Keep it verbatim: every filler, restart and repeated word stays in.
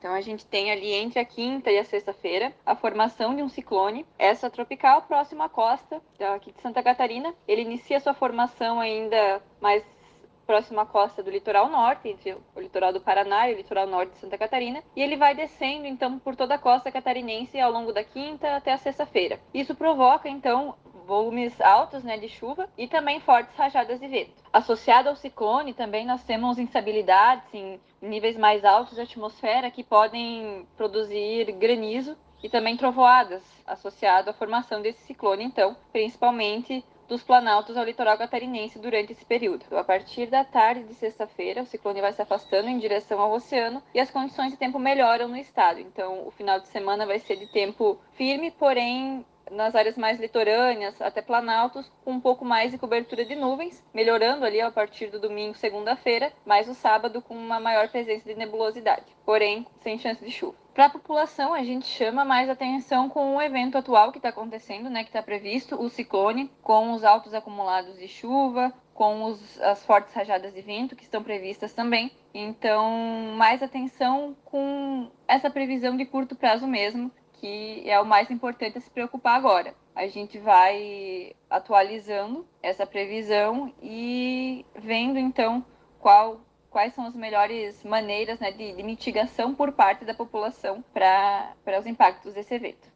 Então a gente tem ali entre a quinta e a sexta-feira a formação de um ciclone extratropical próximo à costa aqui de Santa Catarina. Ele inicia sua formação ainda mais próximo à costa do litoral norte, entre o litoral do Paraná e o litoral norte de Santa Catarina, e ele vai descendo então por toda a costa catarinense ao longo da quinta até a sexta-feira. Isso provoca então volumes altos, né, de chuva e também fortes rajadas de vento. Associado ao ciclone também nós temos instabilidades em níveis mais altos da atmosfera que podem produzir granizo e também trovoadas associado à formação desse ciclone, então, principalmente dos planaltos ao litoral catarinense durante esse período. Então, a partir da tarde de sexta-feira, o ciclone vai se afastando em direção ao oceano e as condições de tempo melhoram no estado. Então, o final de semana vai ser de tempo firme, porém nas áreas mais litorâneas, até planaltos, com um pouco mais de cobertura de nuvens, melhorando ali a partir do domingo, segunda-feira, mas o sábado com uma maior presença de nebulosidade, porém sem chance de chuva. Para a população, a gente chama mais atenção com o evento atual que está acontecendo, né, que está previsto, o ciclone, com os altos acumulados de chuva, com os, as fortes rajadas de vento que estão previstas também. Então, mais atenção com essa previsão de curto prazo mesmo, que é o mais importante a se preocupar agora. A gente vai atualizando essa previsão e vendo, então, qual, quais são as melhores maneiras, né, de, de mitigação por parte da população para os impactos desse evento.